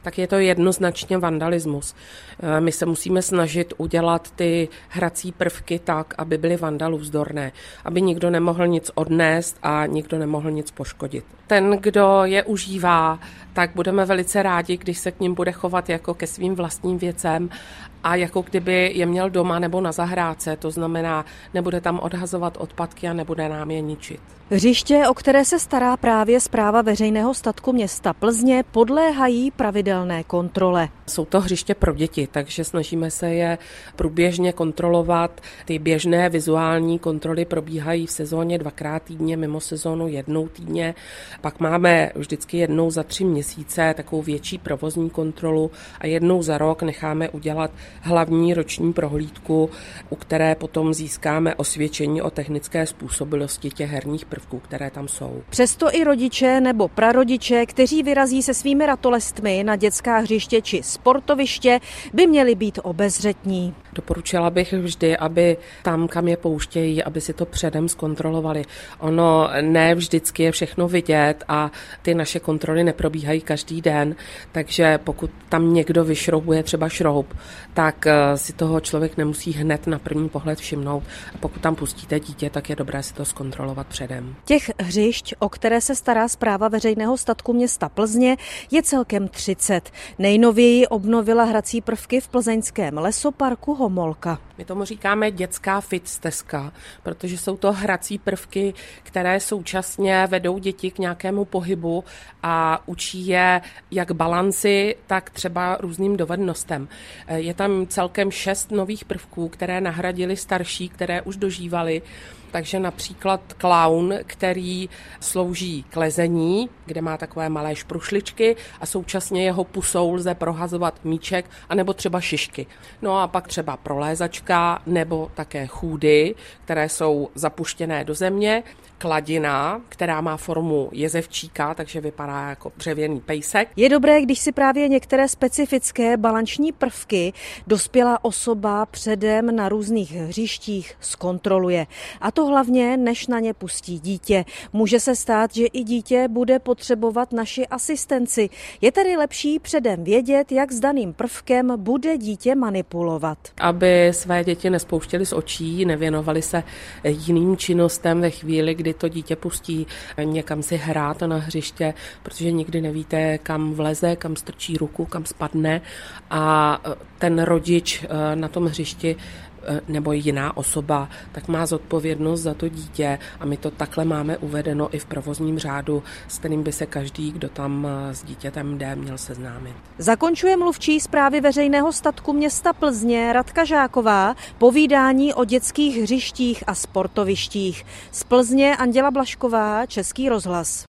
Tak je to jednoznačně vandalismus. My se musíme snažit udělat ty hrací prvky tak, aby byly vandalovzdorné, aby nikdo nemohl nic odnést a nikdo nemohl nic poškodit. Ten, kdo je užívá, tak budeme velice rádi, když se k nim bude chovat jako ke svým vlastním věcem a jako kdyby je měl doma nebo na zahrádce, to znamená, nebude tam odhazovat odpadky a nebude nám je ničit. Hřiště, o které se stará právě Správa veřejného statku města Plzně, podléhají pravidelné kontrole. Jsou to hřiště pro děti, takže snažíme se je průběžně kontrolovat. Ty běžné vizuální kontroly probíhají v sezóně 2krát týdně, mimo sezónu 1 týdně. Pak máme vždycky 1 za 3 měsíce takovou větší provozní kontrolu a 1 za rok necháme udělat hlavní roční prohlídku, u které potom získáme osvědčení o technické způsobilosti těch herních prvků, které tam jsou. Přesto i rodiče nebo prarodiče, kteří vyrazí se svými ratolestmi na dětská hřiště či sportoviště, by měli být obezřetní. Doporučila bych vždy, aby tam, kam je pouštějí, aby si to předem zkontrolovali. Ono ne vždycky je všechno vidět a ty naše kontroly neprobíhají každý den, takže pokud tam někdo vyšroubuje třeba šroub, tak si toho člověk nemusí hned na první pohled všimnout. A pokud tam pustíte dítě, tak je dobré si to zkontrolovat předem. Těch hřišť, o které se stará Správa veřejného statku města Plzně, je celkem 30. Nejnověji obnovila hrací prvky v plzeňském lesoparku Homolka. My tomu říkáme dětská fit stezka, protože jsou to hrací prvky, které současně vedou děti k nějakému pohybu a učí je jak balanci, tak třeba různým dovednostem. Je tam celkem 6 nových prvků, které nahradily starší, které už dožívaly. Takže například klaun, který slouží k lezení, kde má takové malé šprušličky a současně jeho pusou lze prohazovat míček anebo třeba šišky. No a pak třeba prolézačka nebo také chůdy, které jsou zapuštěné do země, kladina, která má formu jezevčíka, takže vypadá jako dřevěný pejsek. Je dobré, když si právě některé specifické balanční prvky dospělá osoba předem na různých hřištích zkontroluje. A to hlavně, než na ně pustí dítě. Může se stát, že i dítě bude potřebovat naši asistenci. Je tedy lepší předem vědět, jak s daným prvkem bude dítě manipulovat. Aby své děti nespouštěli z očí, nevěnovali se jiným činnostem ve chvíli, kdy to dítě pustí někam si hrát na hřiště, protože nikdy nevíte, kam vleze, kam strčí ruku, kam spadne a ten rodič na tom hřišti nebo jiná osoba, tak má zodpovědnost za to dítě a my to takhle máme uvedeno i v provozním řádu, s kterým by se každý, kdo tam s dítětem jde, měl seznámit. Zakončuje mluvčí Správy veřejného statku města Plzně Radka Žáková povídání o dětských hřištích a sportovištích. Z Plzně Anděla Blašková, Český rozhlas.